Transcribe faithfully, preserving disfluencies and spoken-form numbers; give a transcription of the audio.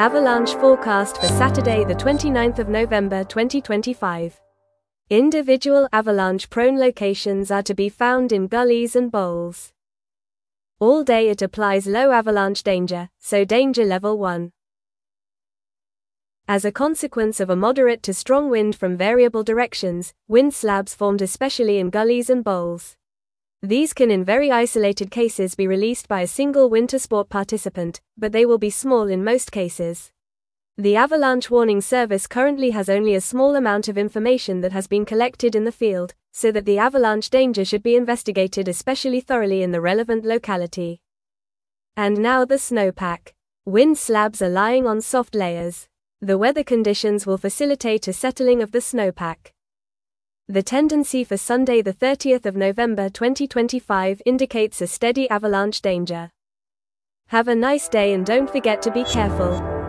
Avalanche forecast for Saturday the twenty-ninth of November twenty twenty-five. Individual avalanche-prone locations are to be found in gullies and bowls. All day it applies low avalanche danger, so danger level one. As a consequence of a moderate to strong wind from variable directions, wind slabs formed especially in gullies and bowls. These can in very isolated cases be released by a single winter sport participant, but they will be small in most cases. The Avalanche Warning Service currently has only a small amount of information that has been collected in the field, so that the avalanche danger should be investigated especially thoroughly in the relevant locality. And now the snowpack. Wind slabs are lying on soft layers. The weather conditions will facilitate a settling of the snowpack. The tendency for Sunday the thirtieth of November twenty twenty-five indicates a steady avalanche danger. Have a nice day and don't forget to be careful.